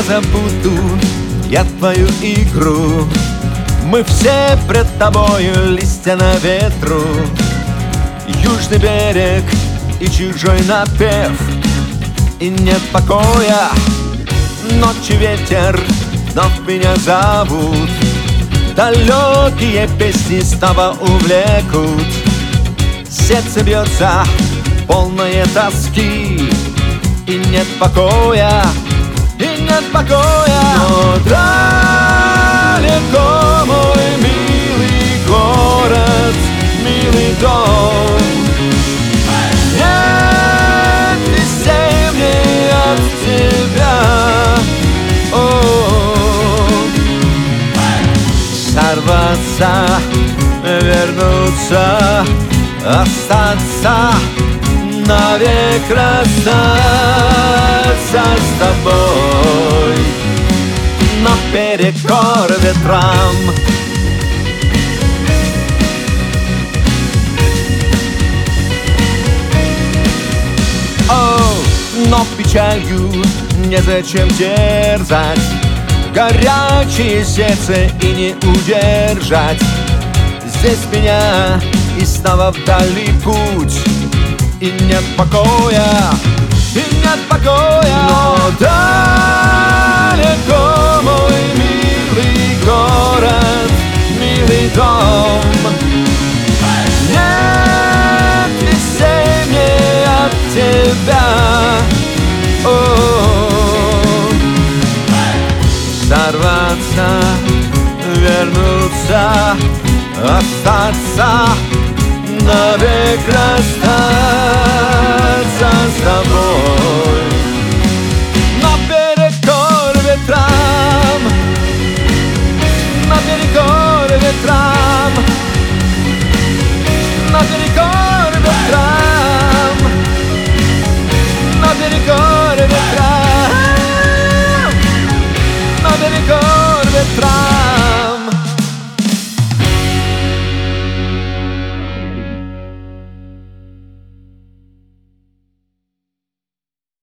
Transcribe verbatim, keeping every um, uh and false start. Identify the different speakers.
Speaker 1: забуду я твою игру. Мы все пред тобою, листья на ветру, южный берег и чужой напев. И нет покоя, ночи ветер вновь меня зовут. Далекие песни снова увлекут. Сердце бьется, полное тоски, и нет покоя, и нет покоя. Но далеко мой милый город, милый дом. Нет вестей мне от тебя. О-о-о. Сорваться, вернуться, остаться, навек расстаться с тобой наперекор ветрам. О, но печалью незачем дерзать, горячее сердце и не удержать. Здесь меня и снова вдали путь, и нет покоя, и нет покоя. Но далеко мой милый город, милый дом. Нет вестей мне от тебя. О-о-о. Сорваться, вернуться, остаться, навек расстаться с тобой наперекор ветрам, наперекор ветрам, наперекор ветрам, наперекор ветрам, наперекор ветрам.